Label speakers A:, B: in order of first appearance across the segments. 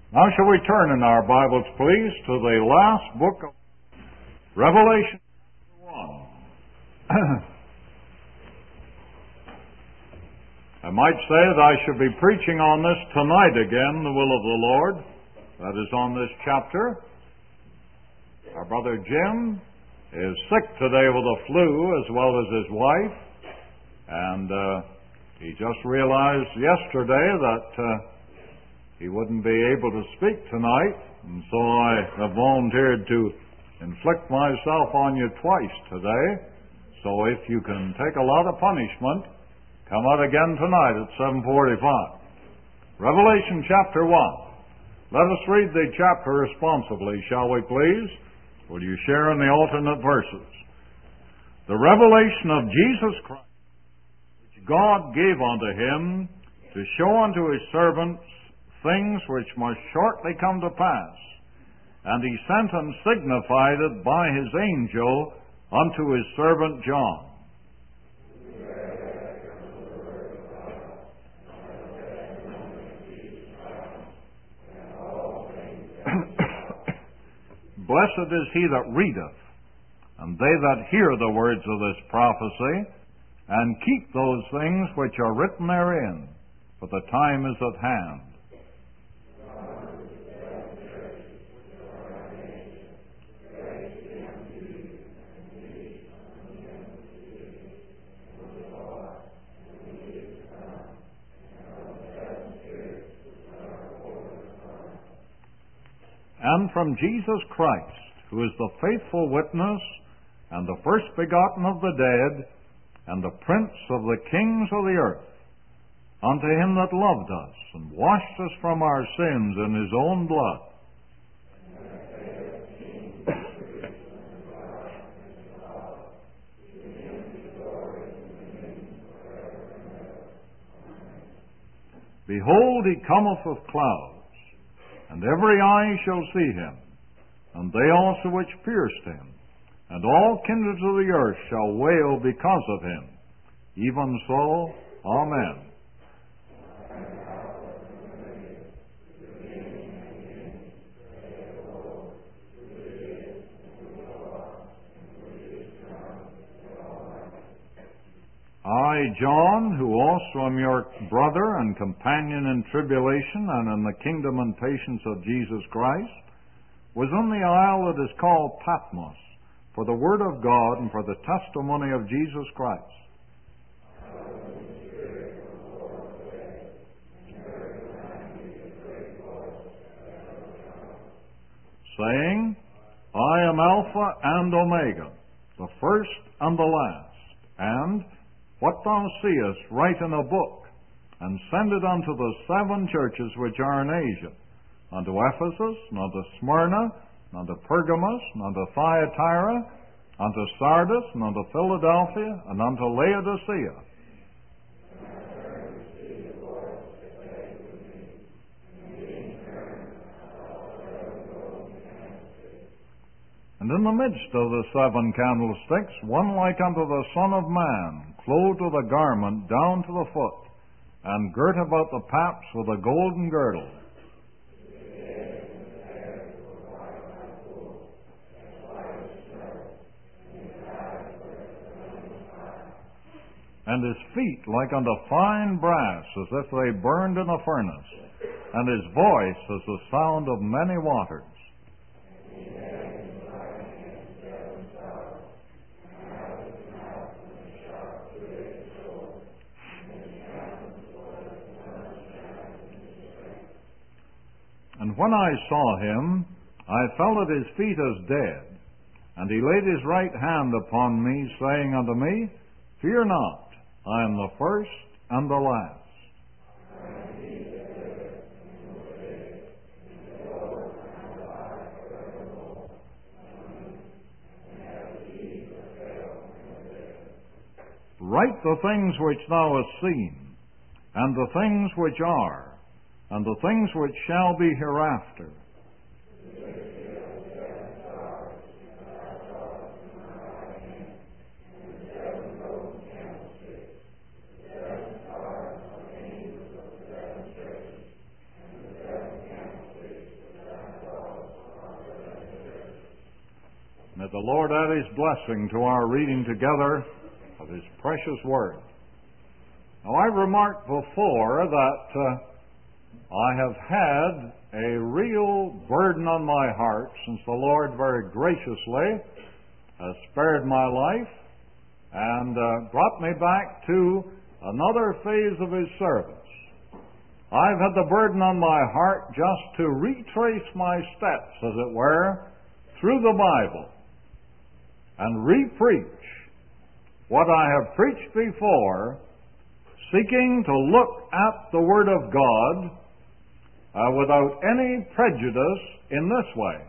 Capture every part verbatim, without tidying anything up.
A: Now shall we turn in our Bibles, please, to the last book of Revelation one. I might say that I should be preaching on this tonight again, the will of the Lord. That is on this chapter. Our brother Jim is sick today with a flu, as well as his wife. And uh, he just realized yesterday that uh, he wouldn't be able to speak tonight. And so I have volunteered to inflict myself on you twice today. So if you can take a lot of punishment, come out again tonight at seven forty-five. Revelation chapter one. Let us read the chapter responsibly, shall we please? Will you share in the alternate verses? The revelation of Jesus Christ, which God gave unto him to show unto his servants things which must shortly come to pass. And he sent and signified it by his angel unto his servant John. Blessed is he that readeth, and they that hear the words of this prophecy, and keep those things which are written therein, for the time is at hand. And from Jesus Christ, who is the faithful witness, and the first begotten of the dead, and the prince of the kings of the earth, unto him that loved us, and washed us from our sins in his own blood. Behold, he cometh with clouds, and every eye shall see him, and they also which pierced him, and all kindreds of the earth shall wail because of him. Even so, Amen. I, John, who also am your brother and companion in tribulation and in the kingdom and patience of Jesus Christ, was in the isle that is called Patmos, for the word of God and for the testimony of Jesus Christ. Saying, I am Alpha and Omega, the first and the last, and what thou seest, write in a book, and send it unto the seven churches which are in Asia, unto Ephesus, and unto Smyrna, and unto Pergamos, and unto Thyatira, unto Sardis, and unto Philadelphia, and unto Laodicea. And in the midst of the seven candlesticks, one like unto the Son of Man, clothed with a garment down to the foot, and girt about the paps with a golden girdle. And his feet like unto fine brass, as if they burned in a furnace, and his voice as the sound of many waters. And when I saw him, I fell at his feet as dead. And he laid his right hand upon me, saying unto me, Fear not, I am the first and the last. Write the things which thou hast seen, and the things which are, and the things which shall be hereafter. May the Lord add His blessing to our reading together of His precious Word. Now, I've remarked before that uh, I have had a real burden on my heart since the Lord very graciously has spared my life and uh, brought me back to another phase of His service. I've had the burden on my heart just to retrace my steps, as it were, through the Bible and re-preach what I have preached before, seeking to look at the Word of God uh, without any prejudice in this way.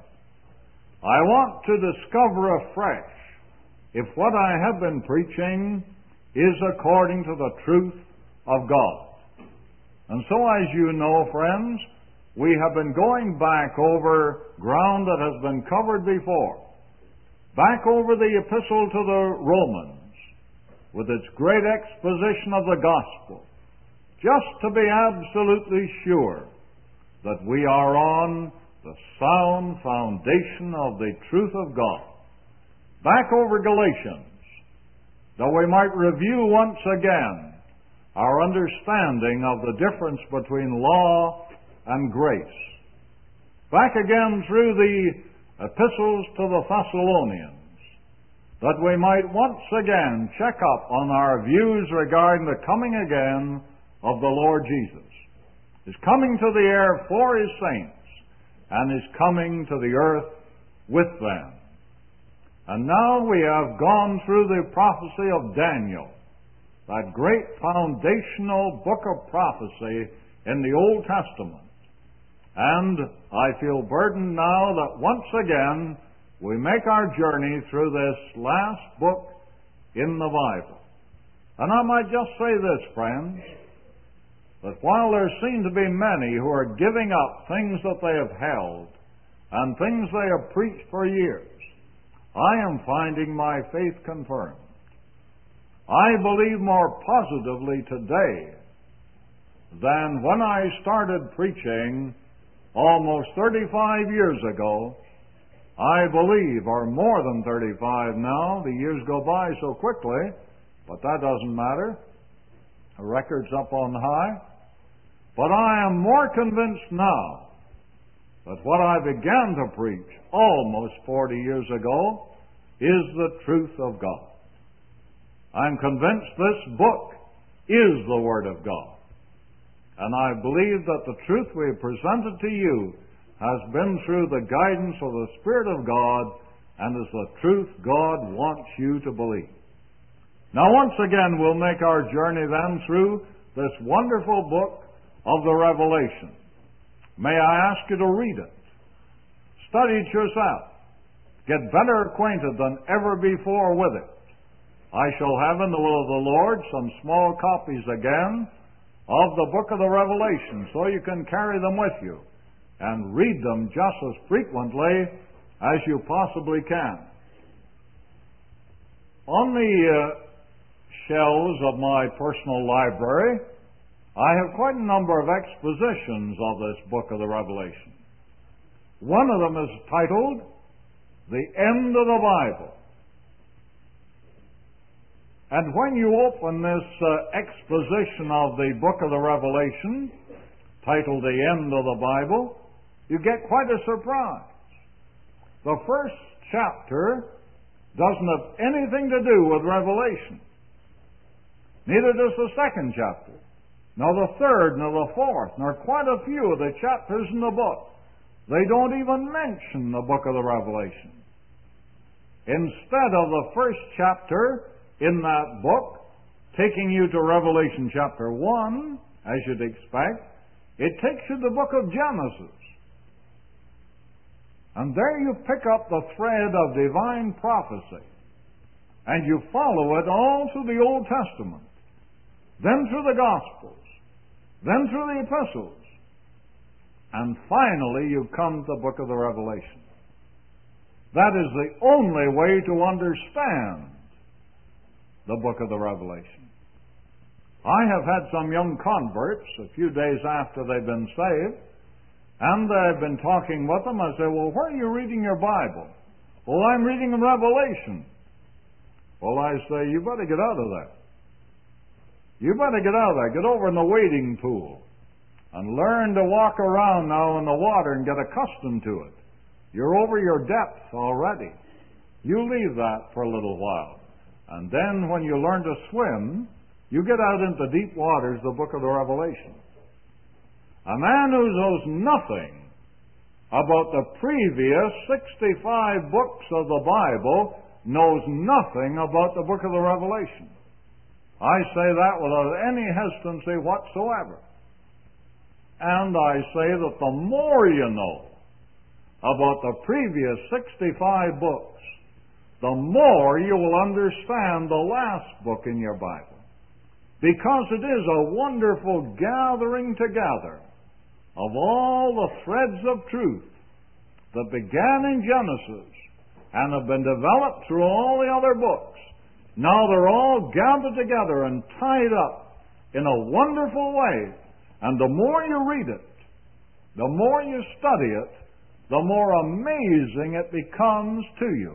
A: I want to discover afresh if what I have been preaching is according to the truth of God. And so, as you know, friends, we have been going back over ground that has been covered before. Back over the Epistle to the Romans, with its great exposition of the gospel, just to be absolutely sure that we are on the sound foundation of the truth of God. Back over Galatians, that we might review once again our understanding of the difference between law and grace. Back again through the epistles to the Thessalonians, that we might once again check up on our views regarding the coming again of the Lord Jesus. His coming to the air for His saints, and His coming to the earth with them. And now we have gone through the prophecy of Daniel, that great foundational book of prophecy in the Old Testament. And I feel burdened now that once again we make our journey through this last book in the Bible. And I might just say this, friends, that while there seem to be many who are giving up things that they have held and things they have preached for years, I am finding my faith confirmed. I believe more positively today than when I started preaching almost thirty-five years ago. I believe, or more than thirty-five now. The years go by so quickly, but that doesn't matter. The record's up on high. But I am more convinced now that what I began to preach almost forty years ago is the truth of God. I'm convinced this book is the Word of God. And I believe that the truth we have presented to you has been through the guidance of the Spirit of God and is the truth God wants you to believe. Now, once again, we'll make our journey then through this wonderful book of the Revelation. May I ask you to read it. Study it yourself. Get better acquainted than ever before with it. I shall have, in the will of the Lord, some small copies again of the book of the Revelation, so you can carry them with you and read them just as frequently as you possibly can. On the uh, shelves of my personal library, I have quite a number of expositions of this book of the Revelation. One of them is titled, The End of the Bible. And when you open this uh, exposition of the book of the Revelation, titled The End of the Bible, you get quite a surprise. The first chapter doesn't have anything to do with Revelation. Neither does the second chapter, nor the third, nor the fourth, nor quite a few of the chapters in the book. They don't even mention the book of the Revelation. Instead of the first chapter in that book, taking you to Revelation chapter one, as you'd expect, it takes you to the book of Genesis. And there you pick up the thread of divine prophecy. And you follow it all through the Old Testament, then through the Gospels, then through the Epistles, and finally you come to the book of the Revelation. That is the only way to understand the book of the Revelation. I have had some young converts a few days after they've been saved, and I've been talking with them. I say, well, where are you reading your Bible? Well, I'm reading the Revelation. Well, I say, you better get out of there. You better get out of there. Get over in the wading pool and learn to walk around now in the water and get accustomed to it. You're over your depth already. You leave that for a little while. And then when you learn to swim, you get out into deep waters, the book of the Revelation. A man who knows nothing about the previous sixty-five books of the Bible knows nothing about the book of the Revelation. I say that without any hesitancy whatsoever. And I say that the more you know about the previous sixty-five books, the more you will understand the last book in your Bible. Because it is a wonderful gathering together of all the threads of truth that began in Genesis and have been developed through all the other books. Now they're all gathered together and tied up in a wonderful way. And the more you read it, the more you study it, the more amazing it becomes to you.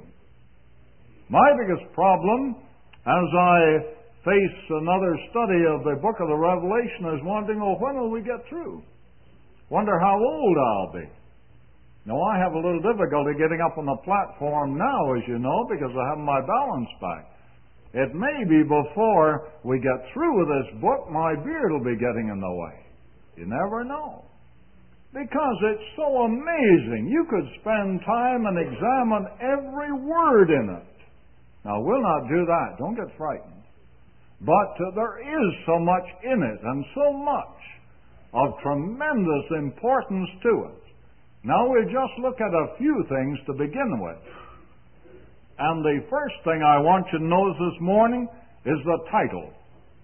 A: My biggest problem as I face another study of the book of the Revelation is wondering, well, when will we get through? Wonder how old I'll be. Now, I have a little difficulty getting up on the platform now, as you know, because I have my balance back. It may be before we get through with this book, my beard will be getting in the way. You never know. Because it's so amazing. You could spend time and examine every word in it. Now, we'll not do that. Don't get frightened. But uh, there is so much in it, and so much of tremendous importance to it. Now, we'll just look at a few things to begin with. And the first thing I want you to notice this morning is the title.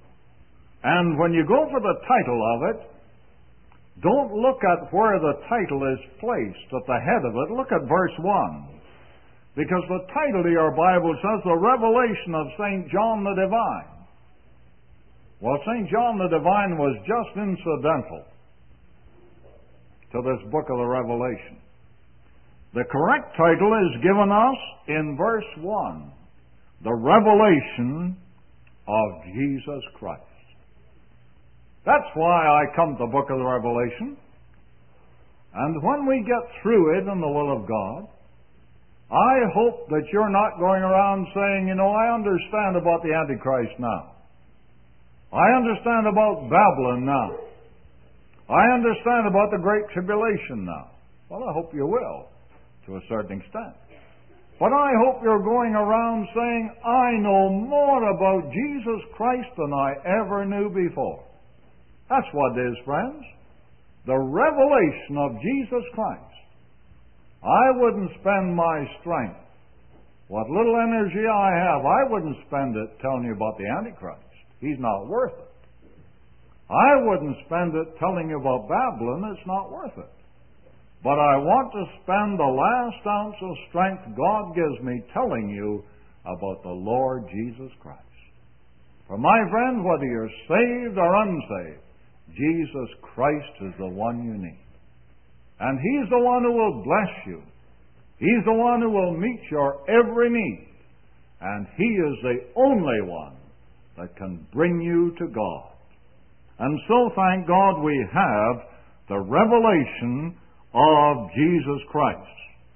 A: And when you go for the title of it, don't look at where the title is placed at the head of it. Look at verse one. Because the title of your Bible says the Revelation of Saint John the Divine. Well, Saint John the Divine was just incidental to this book of the Revelation. The correct title is given us in verse one. The Revelation of Jesus Christ. That's why I come to the book of the Revelation. And when we get through it in the will of God, I hope that you're not going around saying, you know, I understand about the Antichrist now. I understand about Babylon now. I understand about the Great Tribulation now. Well, I hope you will, to a certain extent. But I hope you're going around saying, I know more about Jesus Christ than I ever knew before. That's what it is, friends. The revelation of Jesus Christ. I wouldn't spend my strength, what little energy I have, I wouldn't spend it telling you about the Antichrist. He's not worth it. I wouldn't spend it telling you about Babylon. It's not worth it. But I want to spend the last ounce of strength God gives me telling you about the Lord Jesus Christ. For my friend, whether you're saved or unsaved, Jesus Christ is the one you need. And He's the one who will bless you. He's the one who will meet your every need. And He is the only one that can bring you to God. And so, thank God, we have the revelation of Jesus Christ.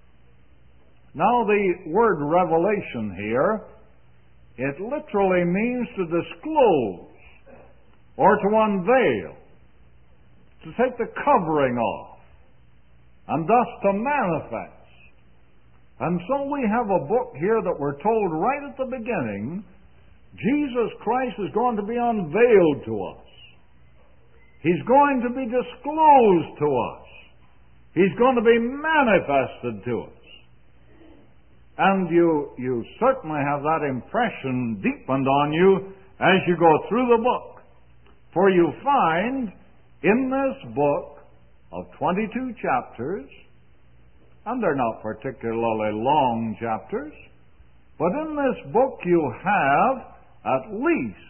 A: Now, the word revelation here, it literally means to disclose or to unveil, to take the covering off, and thus to manifest. And so we have a book here that we're told right at the beginning, Jesus Christ is going to be unveiled to us. He's going to be disclosed to us. He's going to be manifested to us. And you, you certainly have that impression deepened on you as you go through the book. For you find in this book of twenty-two chapters, and they're not particularly long chapters, but in this book you have at least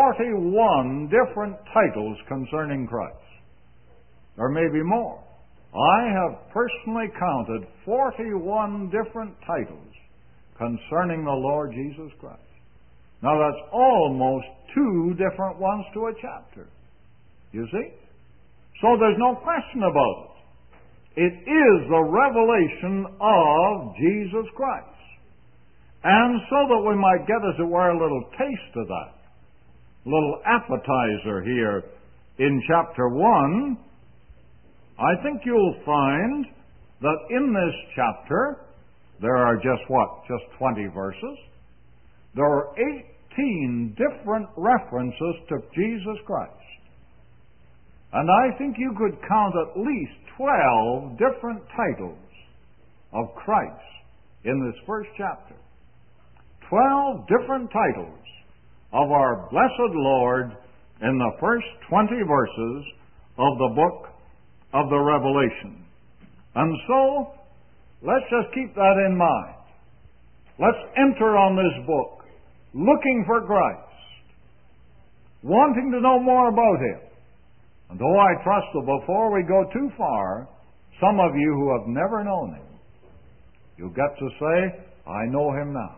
A: forty-one different titles concerning Christ. There may be more. I have personally counted forty-one different titles concerning the Lord Jesus Christ. Now that's almost two different ones to a chapter. You see? So there's no question about it. It is the revelation of Jesus Christ. And so that we might get, as it were, a little taste of that, a little appetizer here in chapter one, I think you'll find that in this chapter, there are just what? Just twenty verses. There are eighteen different references to Jesus Christ. And I think you could count at least twelve different titles of Christ in this first chapter. Twelve different titles of our blessed Lord in the first twenty verses of the book of the Revelation. And so, let's just keep that in mind. Let's enter on this book looking for Christ, wanting to know more about Him. And though I trust that before we go too far, some of you who have never known Him, you'll get to say, I know Him now.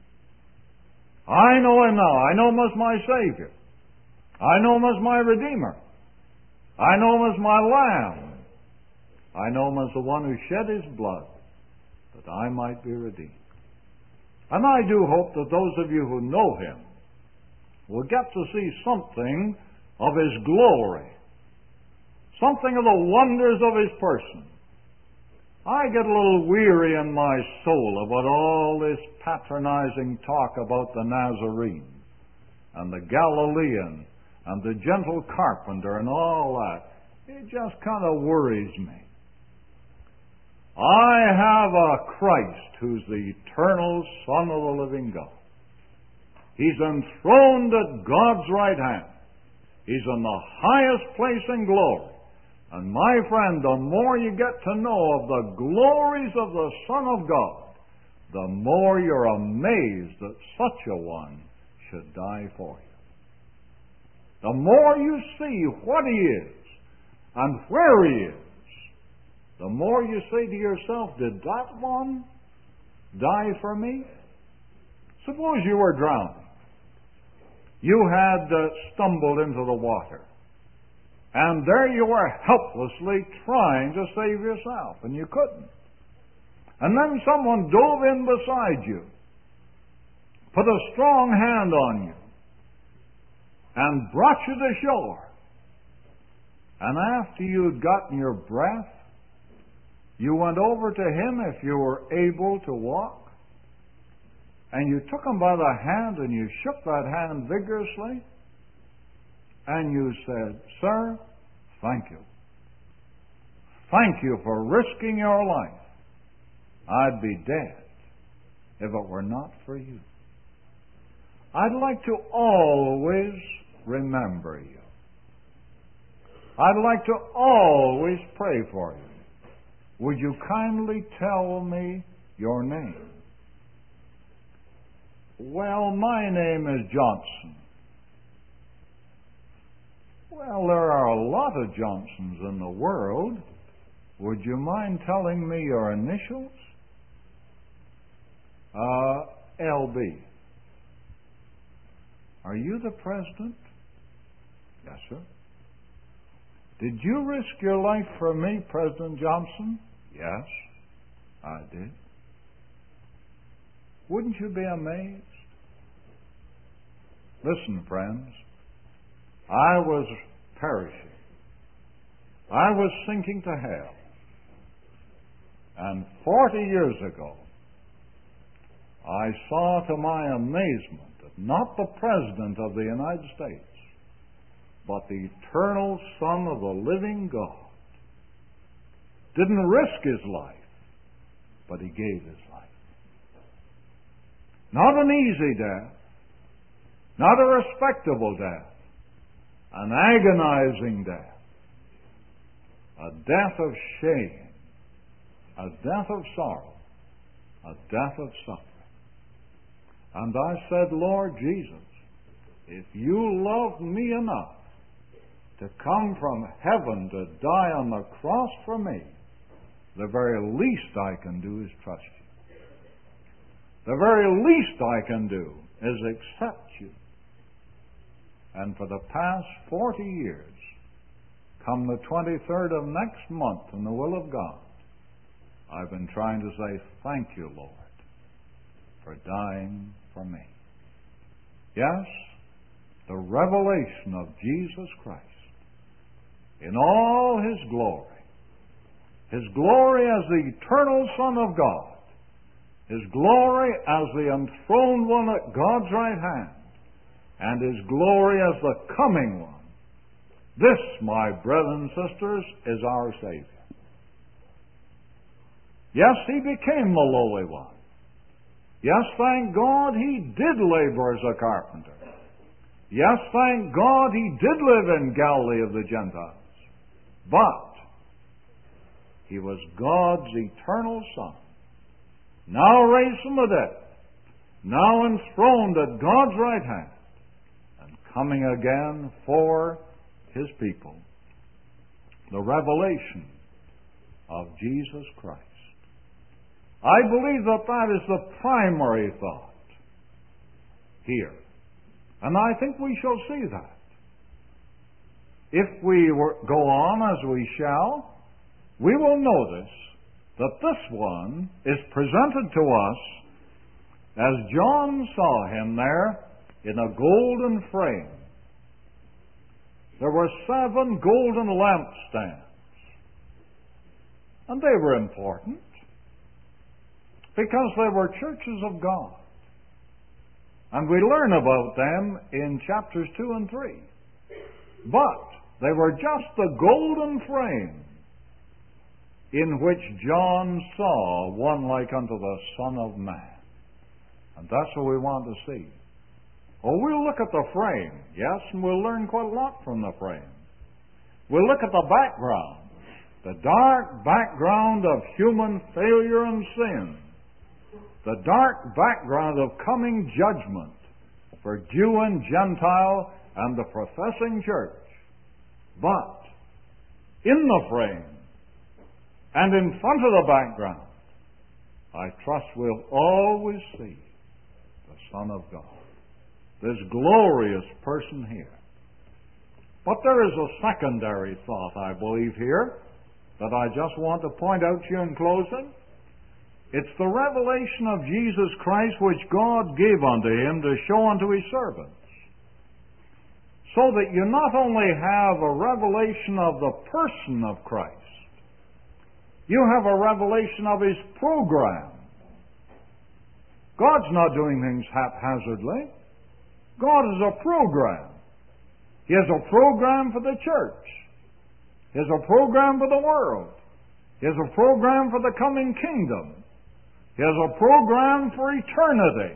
A: I know Him now. I know Him as my Savior. I know Him as my Redeemer. I know Him as my Lamb. I know Him as the one who shed His blood that I might be redeemed. And I do hope that those of you who know Him will get to see something of His glory, something of the wonders of His person. I get a little weary in my soul about all this patronizing talk about the Nazarene and the Galilean and the gentle carpenter and all that. It just kind of worries me. I have a Christ who's the eternal Son of the living God. He's enthroned at God's right hand. He's in the highest place in glory. And my friend, the more you get to know of the glories of the Son of God, the more you're amazed that such a one should die for you. The more you see what He is and where He is, the more you say to yourself, did that one die for me? Suppose you were drowning. You had uh, stumbled into the water. And there you were helplessly trying to save yourself, and you couldn't. And then someone dove in beside you, put a strong hand on you, and brought you to shore. And after you'd gotten your breath, you went over to him if you were able to walk, and you took him by the hand and you shook that hand vigorously, and you said, Sir, thank you. Thank you for risking your life. I'd be dead if it were not for you. I'd like to always remember you. I'd like to always pray for you. Would you kindly tell me your name? Well, my name is Johnson. Well, there are a lot of Johnsons in the world. Would you mind telling me your initials? Uh, L B. Are you the president? Yes, sir. Did you risk your life for me, President Johnson? Yes, I did. Wouldn't you be amazed? Listen, friends. I was perishing. I was sinking to hell. And forty years ago, I saw to my amazement that not the President of the United States, but the eternal Son of the living God didn't risk His life, but He gave His life. Not an easy death, not a respectable death, an agonizing death, a death of shame, a death of sorrow, a death of suffering. And I said, Lord Jesus, if you love me enough to come from heaven to die on the cross for me, the very least I can do is trust you. The very least I can do is accept you. And for the past forty years, come the twenty-third of next month in the will of God, I've been trying to say, thank you, Lord, for dying for me. Yes, the revelation of Jesus Christ in all His glory, His glory as the eternal Son of God, His glory as the enthroned one at God's right hand, and His glory as the coming one. This, my brothers and sisters, is our Savior. Yes, He became the lowly one. Yes, thank God He did labor as a carpenter. Yes, thank God He did live in Galilee of the Gentiles. But He was God's eternal Son, now raised from the dead, now enthroned at God's right hand, and coming again for His people. The revelation of Jesus Christ. I believe that that is the primary thought here. And I think we shall see that. If we were, go on as we shall, we will notice that this one is presented to us as John saw Him there in a golden frame. There were seven golden lampstands. And they were important because they were churches of God. And we learn about them in chapters two and three. But they were just the golden frame in which John saw one like unto the Son of Man. And that's what we want to see. Oh, we'll look at the frame, yes, and we'll learn quite a lot from the frame. We'll look at the background, the dark background of human failure and sin, the dark background of coming judgment for Jew and Gentile and the professing church. But in the frame and in front of the background, I trust we'll always see the Son of God, this glorious person here. But there is a secondary thought, I believe, here that I just want to point out to you in closing. It's the revelation of Jesus Christ which God gave unto Him to show unto His servants. So that you not only have a revelation of the person of Christ, you have a revelation of His program. God's not doing things haphazardly. God is a program. He has a program for the church. He has a program for the world. He has a program for the coming kingdom. He has a program for eternity.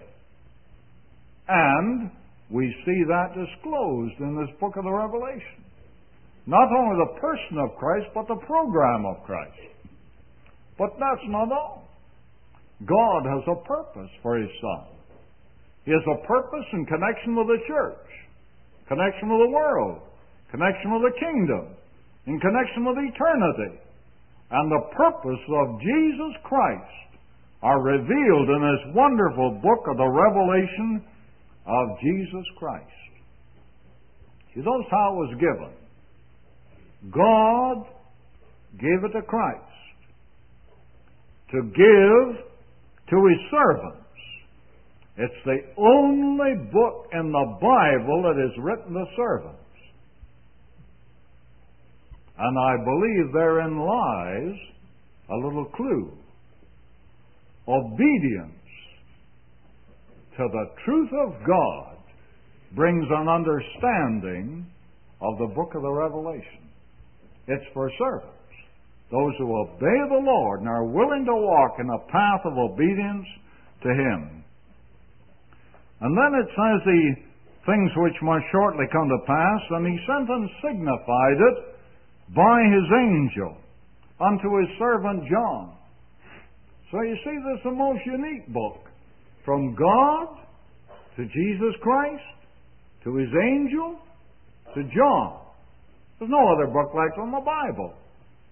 A: And we see that disclosed in this book of the Revelation. Not only the person of Christ, but the program of Christ. But that's not all. God has a purpose for His Son. He has a purpose in connection with the church, connection with the world, connection with the kingdom, in connection with eternity. And the purpose of Jesus Christ are revealed in this wonderful book of the revelation of Jesus Christ. You notice how it was given. God gave it to Christ to give to His servants. It's the only book in the Bible that is written to servants. And I believe therein lies a little clue. Obedience to the truth of God brings an understanding of the book of the Revelation. It's for servants, those who obey the Lord and are willing to walk in a path of obedience to Him. And then it says the things which must shortly come to pass, and He sent and signified it by His angel unto His servant John. So you see, this is the most unique book. From God to Jesus Christ, to His angel, to John. There's no other book like it in the Bible.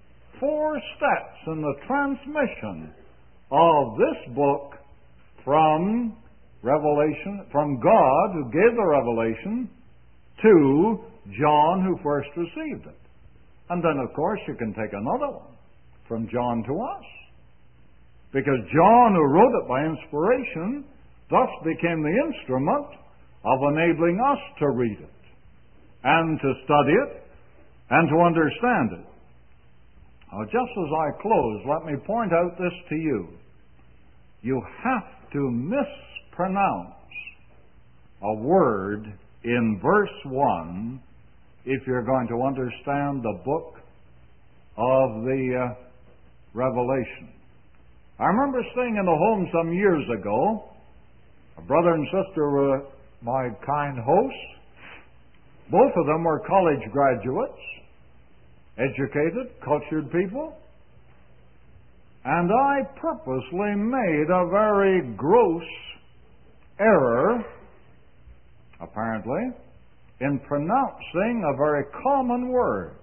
A: four steps in the transmission of this book from Revelation, from God who gave the revelation to John who first received it. And then, of course, you can take another one from John to us. Because John, who wrote it by inspiration, thus became the instrument of enabling us to read it and to study it and to understand it. Now, just as I close, let me point out this to you. You have to mispronounce a word in verse one if you're going to understand the book of the uh, Revelation. I remember staying in a home some years ago. A brother and sister were my kind hosts. Both of them were college graduates, educated, cultured people. And I purposely made a very gross error, apparently, in pronouncing a very common word.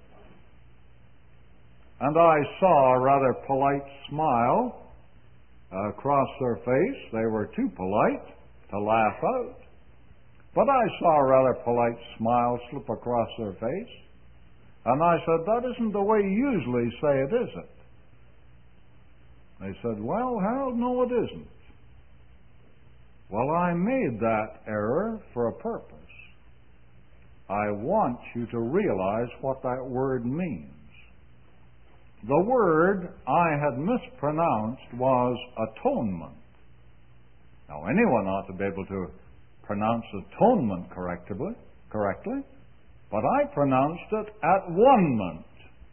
A: And I saw a rather polite smile uh, across their face. They were too polite to laugh out. But I saw a rather polite smile slip across their face. And I said, that isn't the way you usually say it, is it? They said, well, Harold, no, it isn't. Well, I made that error for a purpose. I want you to realize what that word means. The word I had mispronounced was atonement. Now, anyone ought to be able to pronounce atonement correctly, correctly, but I pronounced it at-one-ment,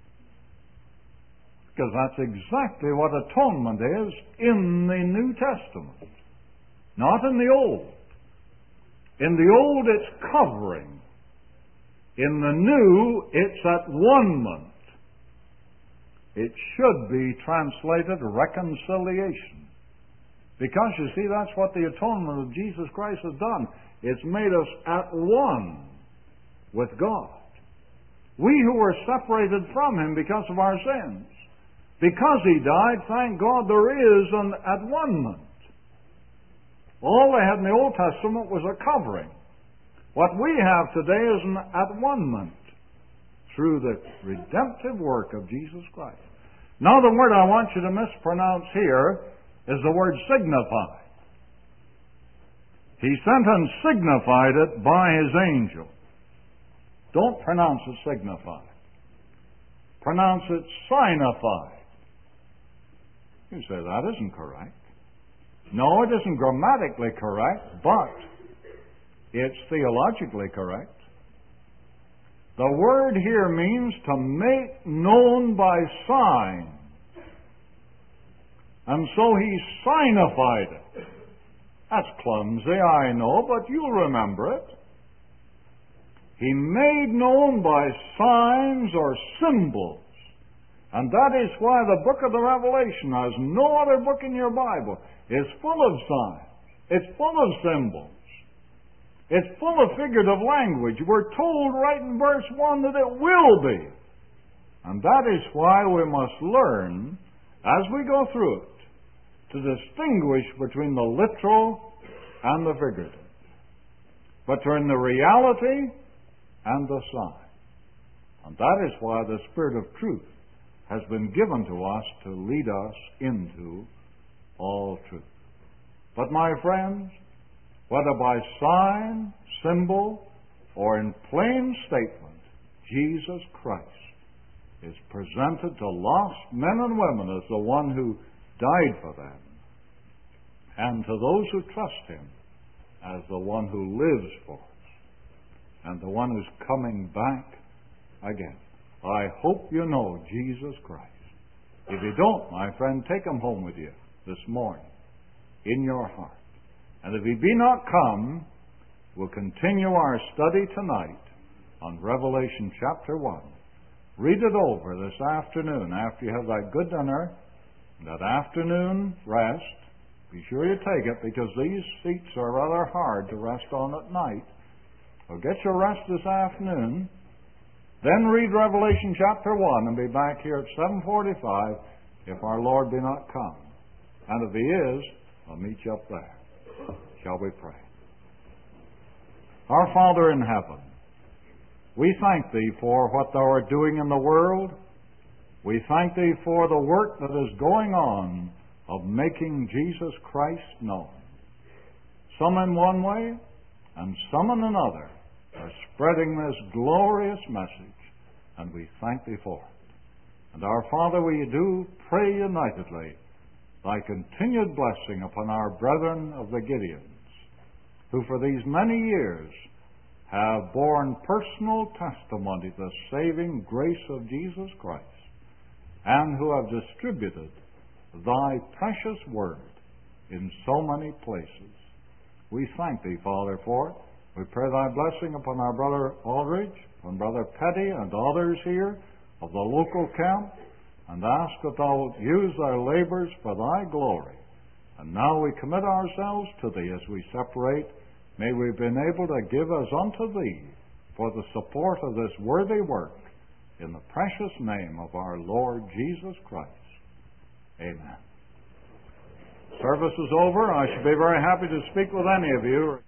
A: because that's exactly what atonement is in the New Testament, not in the Old. In the Old, it's covering. In the New, it's at-one-ment. It should be translated reconciliation. Because, you see, that's what the atonement of Jesus Christ has done. It's made us at one with God. We who were separated from Him because of our sins. Because He died, thank God, there is an at-one-ment. All they had in the Old Testament was a covering. What we have today is an at-one-ment through the redemptive work of Jesus Christ. Now, the word I want you to mispronounce here is the word signify. He sent and signified it by His angel. Don't pronounce it signify. Pronounce it signify. You say, that isn't correct. No, it isn't grammatically correct, but it's theologically correct. The word here means to make known by sign. And so He signified it. That's clumsy, I know, but you'll remember it. He made known by signs or symbols. And that is why the book of the Revelation, as no other book in your Bible, is full of signs. It's full of symbols. It's full of figurative language. We're told right in verse one that it will be. And that is why we must learn, as we go through it, to distinguish between the literal and the figurative, between the reality and the sign. And that is why the Spirit of truth has been given to us to lead us into all truth. But my friends, whether by sign, symbol, or in plain statement, Jesus Christ is presented to lost men and women as the one who died for them, and to those who trust Him as the one who lives for us, and the one who's coming back again. I hope you know Jesus Christ. If you don't, my friend, take Him home with you this morning in your heart. And if He be not come, we'll continue our study tonight on Revelation chapter one. Read it over this afternoon after you have that good dinner, that afternoon rest. Be sure you take it, because these seats are rather hard to rest on at night. So get your rest this afternoon, Then read Revelation chapter one and be back here at seven forty-five if our Lord be not come. And if He is, I'll meet you up there. Shall we pray? Our Father in heaven, we thank Thee for what Thou art doing in the world. We thank Thee for the work that is going on of making Jesus Christ known. Some in one way and some in another are spreading this glorious message, and we thank Thee for it. And our Father, we do pray unitedly Thy continued blessing upon our brethren of the Gideons, who for these many years have borne personal testimony to the saving grace of Jesus Christ, and who have distributed Thy precious word in so many places. We thank Thee, Father, for it. We pray Thy blessing upon our brother Aldridge, upon Brother Petty, and others here of the local camp, and ask that Thou wilt use their labors for Thy glory. And now we commit ourselves to Thee as we separate. May we be able to give as unto Thee for the support of this worthy work, in the precious name of our Lord Jesus Christ. Amen. Service is over. I should be very happy to speak with any of you.